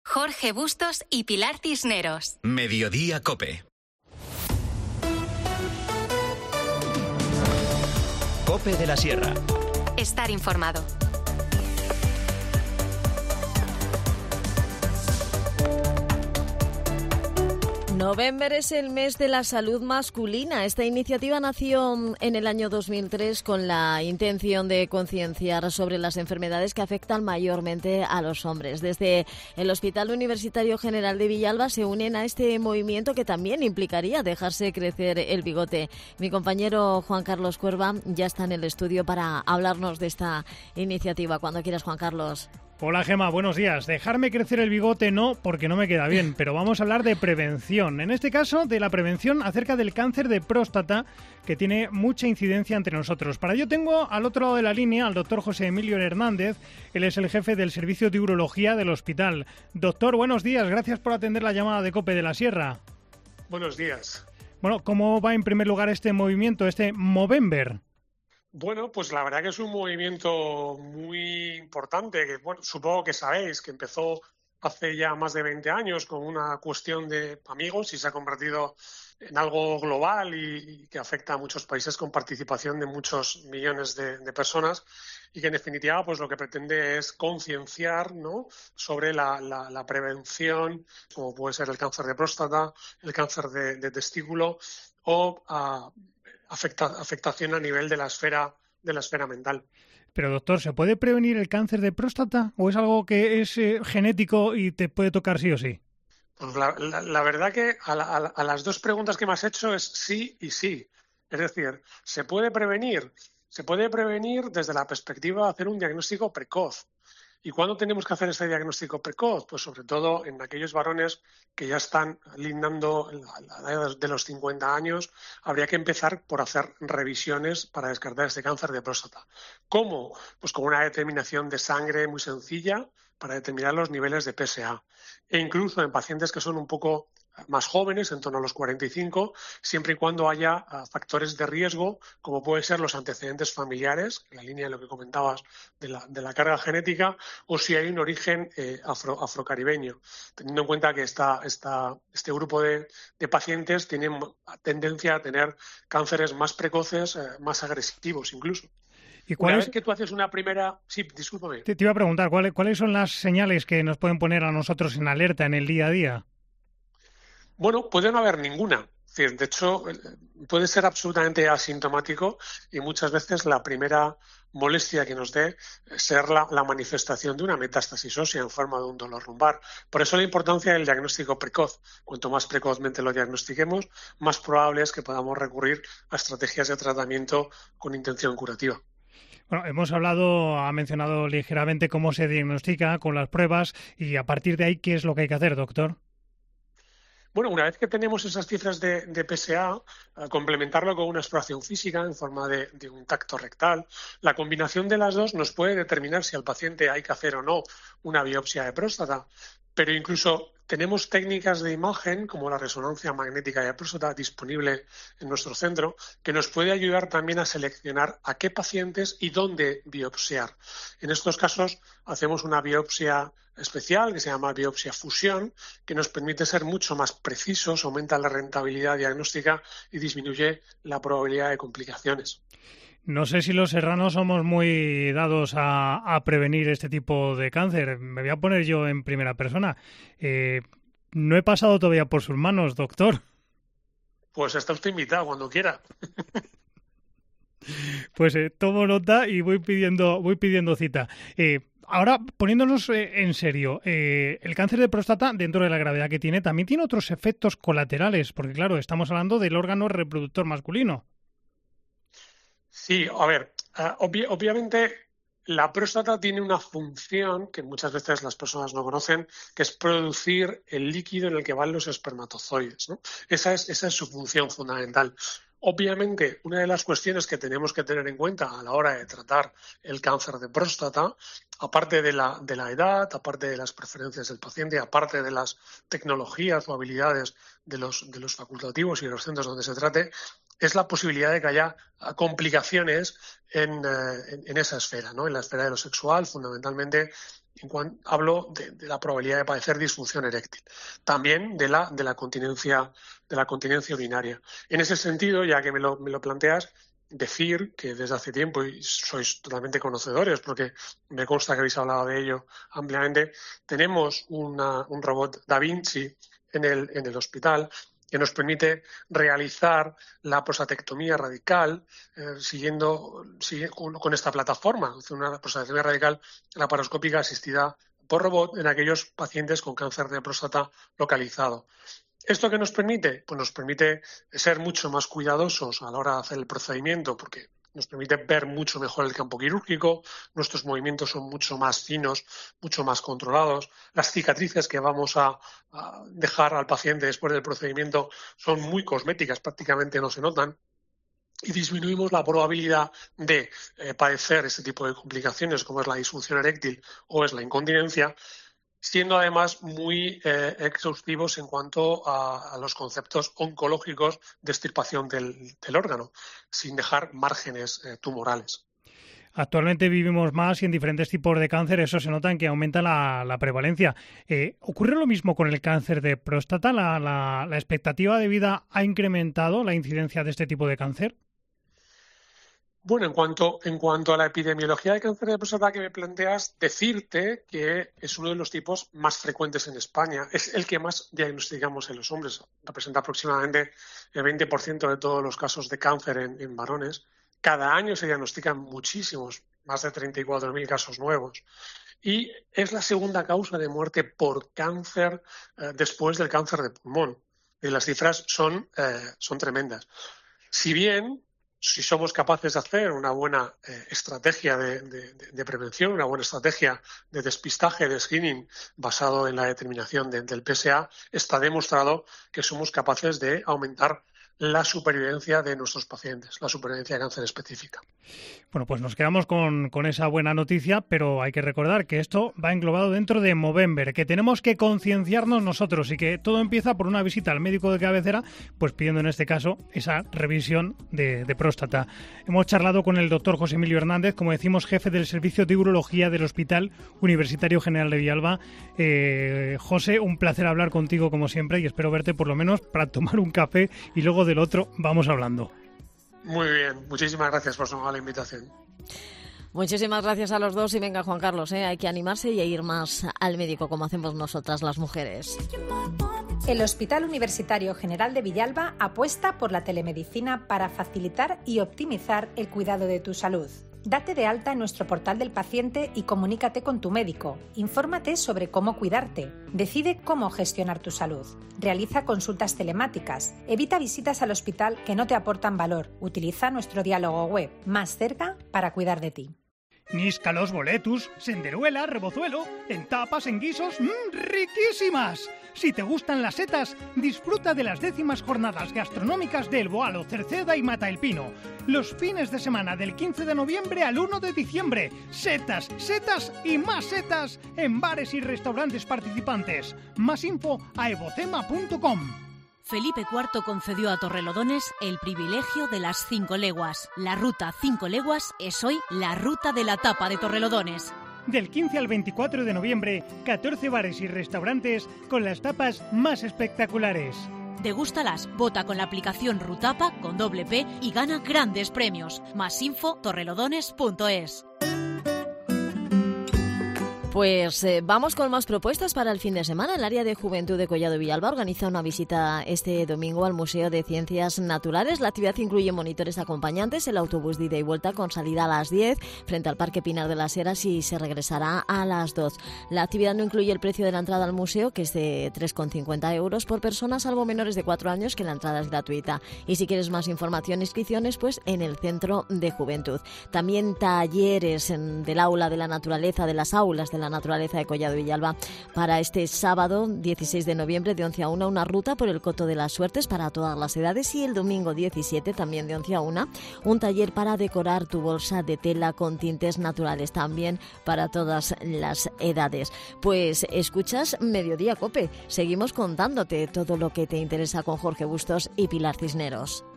Jorge Bustos y Pilar Cisneros. Mediodía COPE. COPE de la Sierra. Estar informado. November es el mes de la salud masculina. Esta iniciativa nació en el año 2003 con la intención de concienciar sobre las enfermedades que afectan mayormente a los hombres. Desde el Hospital Universitario General de Villalba se unen a este movimiento que también implicaría dejarse crecer el bigote. Mi compañero Juan Carlos Cuerva ya está en el estudio para hablarnos de esta iniciativa. Cuando quieras, Juan Carlos. Hola Gema, buenos días. Dejarme crecer el bigote no, porque no me queda bien, pero vamos a hablar de prevención. En este caso, de la prevención acerca del cáncer de próstata, que tiene mucha incidencia entre nosotros. Para ello tengo al otro lado de la línea al doctor José Emilio Hernández. Él es el jefe del Servicio de Urología del hospital. Doctor, buenos días. Gracias por atender la llamada de COPE de la Sierra. Buenos días. Bueno, ¿cómo va en primer lugar este movimiento, este Movember? Bueno, pues la verdad que es un movimiento muy importante, que bueno, supongo que sabéis que empezó hace ya más de 20 años con una cuestión de amigos y se ha convertido en algo global y que afecta a muchos países con participación de muchos millones de personas y que en definitiva pues lo que pretende es concienciar, ¿no?, sobre la prevención, como puede ser el cáncer de próstata, el cáncer de testículo o afectación a nivel de la esfera mental. Pero doctor, ¿se puede prevenir el cáncer de próstata o es algo que es genético y te puede tocar sí o sí? Pues la verdad que a las dos preguntas que me has hecho es sí y sí. Es decir, ¿se puede prevenir? Se puede prevenir desde la perspectiva de hacer un diagnóstico precoz. ¿Y cuándo tenemos que hacer ese diagnóstico precoz? Pues sobre todo en aquellos varones que ya están lindando la edad de los 50 años, habría que empezar por hacer revisiones para descartar este cáncer de próstata. ¿Cómo? Pues con una determinación de sangre muy sencilla para determinar los niveles de PSA. E incluso en pacientes que son un poco más jóvenes, en torno a los 45, siempre y cuando haya factores de riesgo, como pueden ser los antecedentes familiares, en la línea de lo que comentabas de la carga genética, o si hay un origen afrocaribeño, teniendo en cuenta que este grupo de pacientes tienen tendencia a tener cánceres más precoces, más agresivos incluso. ¿Y una vez que tú haces una primera... Sí, discúlpame. Te iba a preguntar, ¿cuáles son las señales que nos pueden poner a nosotros en alerta en el día a día? Bueno, puede no haber ninguna. De hecho, puede ser absolutamente asintomático y muchas veces la primera molestia que nos dé ser la manifestación de una metástasis ósea en forma de un dolor lumbar. Por eso la importancia del diagnóstico precoz. Cuanto más precozmente lo diagnostiquemos, más probable es que podamos recurrir a estrategias de tratamiento con intención curativa. Bueno, ha mencionado ligeramente cómo se diagnostica con las pruebas y a partir de ahí, ¿qué es lo que hay que hacer, doctor? Bueno, una vez que tenemos esas cifras de PSA, complementarlo con una exploración física en forma de un tacto rectal, la combinación de las dos nos puede determinar si al paciente hay que hacer o no una biopsia de próstata. Pero incluso tenemos técnicas de imagen, como la resonancia magnética de próstata, disponible en nuestro centro, que nos puede ayudar también a seleccionar a qué pacientes y dónde biopsiar. En estos casos hacemos una biopsia especial que se llama biopsia fusión, que nos permite ser mucho más precisos, aumenta la rentabilidad diagnóstica y disminuye la probabilidad de complicaciones. No sé si los serranos somos muy dados a prevenir este tipo de cáncer. Me voy a poner yo en primera persona. No he pasado todavía por sus manos, doctor. Pues está usted invitado cuando quiera. Pues tomo nota y voy pidiendo cita. Ahora, poniéndonos en serio, el cáncer de próstata, dentro de la gravedad que tiene, también tiene otros efectos colaterales, porque claro, estamos hablando del órgano reproductor masculino. Sí, a ver, obviamente la próstata tiene una función que muchas veces las personas no conocen, que es producir el líquido en el que van los espermatozoides, ¿no? Esa es su función fundamental. Obviamente, una de las cuestiones que tenemos que tener en cuenta a la hora de tratar el cáncer de próstata, aparte de la edad, aparte de las preferencias del paciente, aparte de las tecnologías o habilidades de los facultativos y de los centros donde se trate, es la posibilidad de que haya complicaciones en esa esfera, ¿no? En la esfera de lo sexual, fundamentalmente, Hablo de la probabilidad de padecer disfunción eréctil, también de la continencia urinaria. En ese sentido, ya que me lo planteas, decir que desde hace tiempo, y sois totalmente conocedores porque me consta que habéis hablado de ello ampliamente, tenemos un robot Da Vinci en el hospital que nos permite realizar la prostatectomía radical siguiendo con esta plataforma, una prostatectomía radical laparoscópica asistida por robot en aquellos pacientes con cáncer de próstata localizado. ¿Esto qué nos permite? Pues nos permite ser mucho más cuidadosos a la hora de hacer el procedimiento, porque nos permite ver mucho mejor el campo quirúrgico, nuestros movimientos son mucho más finos, mucho más controlados, las cicatrices que vamos a dejar al paciente después del procedimiento son muy cosméticas, prácticamente no se notan, y disminuimos la probabilidad de padecer este tipo de complicaciones como es la disfunción eréctil o es la incontinencia, siendo además muy exhaustivos en cuanto a los conceptos oncológicos de extirpación del órgano, sin dejar márgenes tumorales. Actualmente vivimos más y en diferentes tipos de cáncer, eso se nota en que aumenta la prevalencia. ¿Ocurre lo mismo con el cáncer de próstata? ¿La expectativa de vida ha incrementado la incidencia de este tipo de cáncer? Bueno, en cuanto a la epidemiología de cáncer de próstata que me planteas, decirte que es uno de los tipos más frecuentes en España. Es el que más diagnosticamos en los hombres. Representa aproximadamente el 20% de todos los casos de cáncer en varones. Cada año se diagnostican muchísimos, más de 34.000 casos nuevos. Y es la segunda causa de muerte por cáncer después del cáncer de pulmón. Y las cifras son tremendas. Si somos capaces de hacer una buena estrategia de prevención, una buena estrategia de despistaje, de screening basado en la determinación del PSA, está demostrado que somos capaces de aumentar la supervivencia de nuestros pacientes, la supervivencia de cáncer específica. Bueno, pues nos quedamos con esa buena noticia, pero hay que recordar que esto va englobado dentro de Movember, que tenemos que concienciarnos nosotros y que todo empieza por una visita al médico de cabecera, pues pidiendo en este caso esa revisión de próstata. Hemos charlado con el doctor José Emilio Hernández, como decimos, jefe del Servicio de Urología del Hospital Universitario General de Villalba. José, un placer hablar contigo como siempre y espero verte por lo menos para tomar un café y luego del otro vamos hablando. Muy bien, muchísimas gracias por la invitación. Muchísimas gracias a los dos y venga Juan Carlos, hay que animarse y a ir más al médico como hacemos nosotras las mujeres. El Hospital Universitario General de Villalba apuesta por la telemedicina para facilitar y optimizar el cuidado de tu salud. Date de alta en nuestro portal del paciente y comunícate con tu médico. Infórmate sobre cómo cuidarte. Decide cómo gestionar tu salud. Realiza consultas telemáticas. Evita visitas al hospital que no te aportan valor. Utiliza nuestro diálogo web, Más cerca, para cuidar de ti. Níscalos, boletus, senderuela, rebozuelo, en tapas, en guisos, ¡riquísimas! Si te gustan las setas, disfruta de las 10º jornadas gastronómicas de El Boalo, Cerceda y Mata el Pino. Los fines de semana del 15 de noviembre al 1 de diciembre. Setas, setas y más setas en bares y restaurantes participantes. Más info a evocema.com. Felipe IV concedió a Torrelodones el privilegio de las 5 leguas. La ruta 5 leguas es hoy la ruta de la tapa de Torrelodones. Del 15 al 24 de noviembre, 14 bares y restaurantes con las tapas más espectaculares. Degústalas, vota con la aplicación Rutapa con doble P y gana grandes premios. Más info, torrelodones.es. Pues vamos con más propuestas para el fin de semana. El área de juventud de Collado Villalba organiza una visita este domingo al Museo de Ciencias Naturales. La actividad incluye monitores acompañantes, el autobús de ida y vuelta con salida a las 10 frente al Parque Pinar de las Heras y se regresará a las 2. La actividad no incluye el precio de la entrada al museo, que es de 3,50 euros por persona, salvo menores de 4 años, que la entrada es gratuita. Y si quieres más información e inscripciones, pues en el Centro de Juventud. También talleres del Aula de la Naturaleza, de las aulas de la Naturaleza de Collado Villalba para este sábado 16 de noviembre de 11 a 1 una ruta por el Coto de las Suertes para todas las edades y el domingo 17 también de 11 a 1 un taller para decorar tu bolsa de tela con tintes naturales también para todas las edades. Pues escuchas Mediodía Cope, seguimos contándote todo lo que te interesa con Jorge Bustos y Pilar Cisneros.